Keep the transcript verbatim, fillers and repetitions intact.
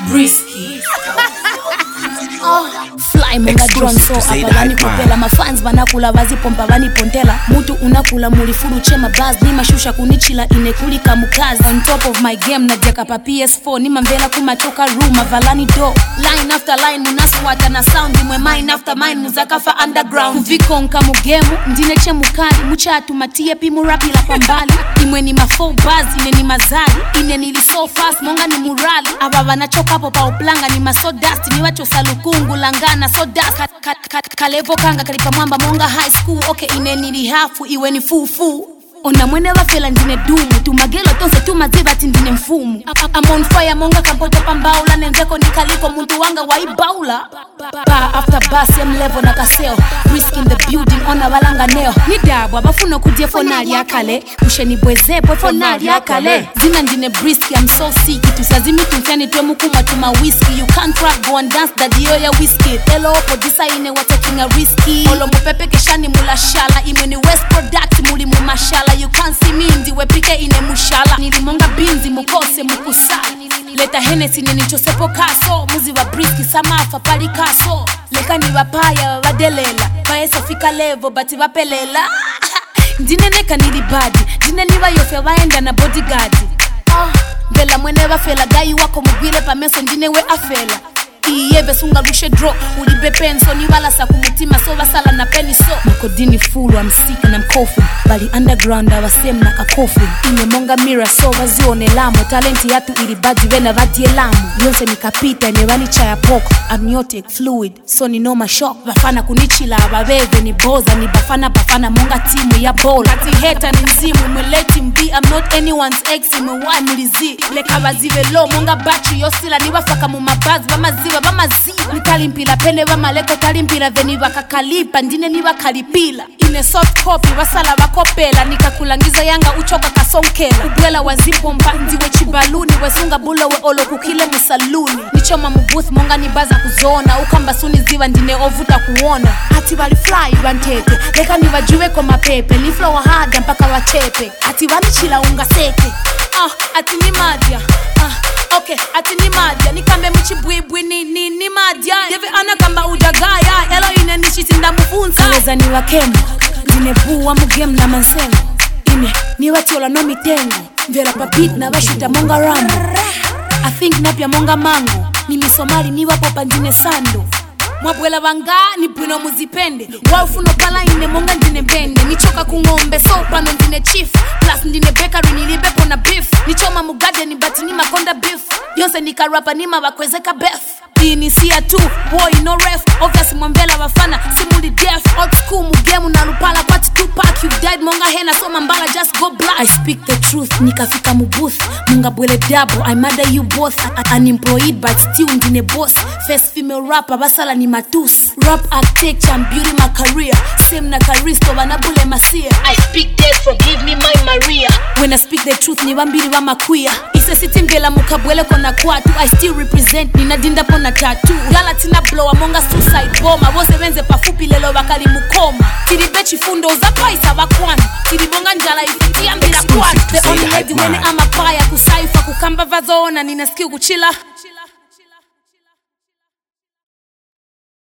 Brisky. Oh, fly munga drone so abani kupela mafans banakula bazipompa banipontela mutu unakula mulifuru chema buzz ni mashusha kunichila inekulika mukazi on top of my game na jaka pa P S four ni mambela kumatoka room avalani do line after line munaswata na sound mwe mine after mine muzakafa underground kuviko nkamu game ndine che mukali muchatu matie pimu rapila pambali imwe ni mafo buzz ine ni mazali ine nili so fast monga ni murali aba banachoka hapo pa uplanga ni maso dust ni wacho saluku ngulangana so da ka, ka, ka, kalevo kanga kalipa mwamba monga high school okay ine nili hafu iwe ni fufu ona mwene wafela ndine dumu tumagelo tonse tumaziba tindine mfumu I'm on fire monga kampoto pambaula nenzeko nikaliko muntu wanga waibaula ba after bus yam level na kaseo risk in the building ona walanga neo nidabwa bafuna kudie fonali yakale usheni bwezepo fonali yakale zina ndine brisk I'm so sick tusazimi tumfyani tuwe mukuma tuma whiskey you can't rap go and dance daddy yo ya whiskey elo opo disa ine wa taking a risky olo mupepe keshani mula shala imwe ni west product muli mumashala you can't see me ndiwe pike ine mushala nilimonga binzi mukose mukusali leta Hennessy ninichosepo kaso muzi wa briski samafa pali kaso leka ni wapaya wadelela baesa fika levo bati wapelela ndine neka nilibadi ndine niwa yofe waenda na bodyguard ah, vela mwene wafela gayi wako mugwile pa meso ndine we afela iyebe sunga rushe draw ulibe penso ni wala sa kumutima so basala na peni so nakodini full I'm sick and I'm coughing bali underground awasem na kakofi ine monga mirror so wazione lamo talenti yatu ilibadi wena vadie lamo yonse nikapita ine wani chaya poko amniotic fluid so ni noma shock bafana kunichila ababeve ni boza ni bafana bafana monga timu ya bola kati heta ni nzimu mweleti mbi I'm not anyone's ex imewai mulizi leka wazive low monga battery yosila ni wafaka mumabazi bamazi bamaziba nikalimpila pende bamaleko kalimpila veni bakakalipa ndine ni bakalipila ine soft copy basala bakopela nikakulangiza yanga uchoka kasonkela ubwela wazipompa ndiwe chibaluni wesunga bulo we olo kukile musaluni nichoma mubooth monga nibaza kuzona ukamba suni ziva ndine ovuta kuona ati bali fly bantete leka niwajuwe kwa mapepe ni flow hard mpaka wachepe ati wanichila unga seke ah ati ni madia ah okay, ati ni madia nikambe mchibwibwi ni ni ni madia deve anakamba udagaya elo ine nishitinda mufunza leza ni wakemu ninebuwa mugemu na mansengo ine ni watiola no mitengo mvera papit na bashuta monga rambo I think napia monga mango nimi somali ni wapopa ndine sando mwabwela banga ni bwino muzipende wafuno pala ine monga ndine bende nichoka kungombe so pano ndine chief plus ndine bakery nilibepo na beef nichoma mugade ni bati ni makonda beef yonse nikarapa ni mabakwezeka bef ini siya tu boy no ref obviously mwambela wafana simuli deaf old school mugemu na lupala kwa Tupac you died monga hena so mambala just go black I speak the truth nikafika mubooth munga bwele double I murder you both unemployed but still ndine boss first female rapper basala ni matus rap architecture and beauty my career same na Karisto banabule masia I speak dead forgive me my Maria when I speak the truth ni bambiri ba makuya ise sitimbela mukabwele kona kwatu I still represent nina dinda pona tattoo galatina blow amonga suicide bomber bose benze pafupi lelo bakali mukoma tiribechi fundo za paisa bakwana tiribonga njala ifitia mbira kwatu the only lady when I'm a fire kusaifa kukamba vazona nina skill kuchila